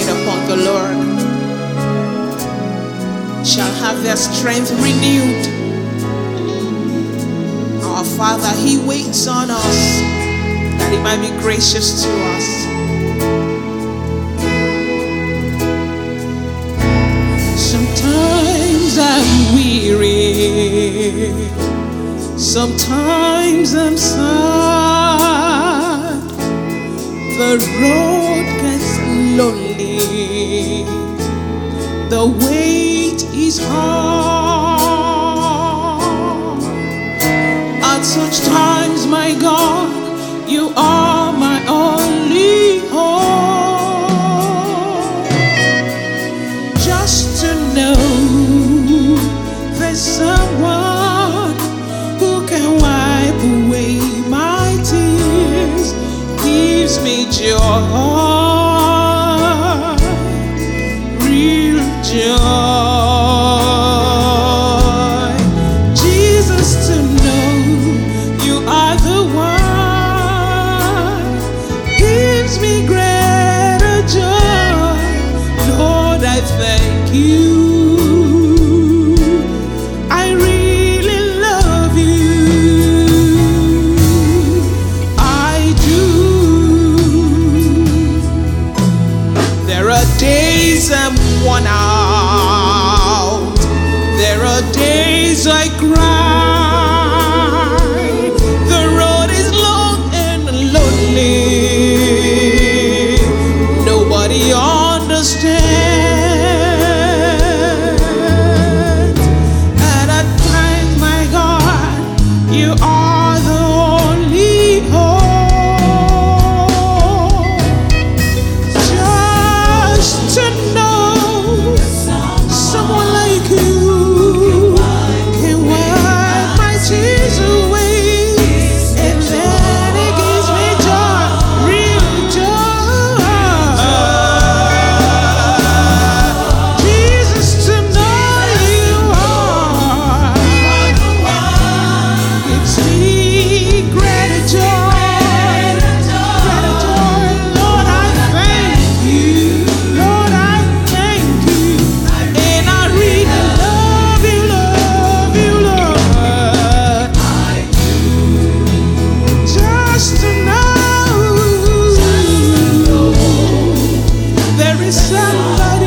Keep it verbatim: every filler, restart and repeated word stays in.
upon the Lord shall have their strength renewed. Our Father, He waits on us that He might be gracious to us. Sometimes I'm weary, sometimes I'm sad. The road gets lonely, the weight is hard. At such times, my God, You are my only hope. Just to know there's someone who can wipe away my tears gives me joy, real joy. Jesus, to know You are the one gives me greater joy. Lord, I thank You. I really love You. I do. There are days I'm worn out. There are days I cry. The road is long and lonely. Nobody understands. And at times, my God, You are the only hope. Just to know someone like You can wipe my tears away, and then it gives me joy, real joy. Jesus, to know You are gives me greater joy, greater joy. Lord, I thank You. Lord, I thank You. And I really love You, love You, Lord. Just to know there is somebody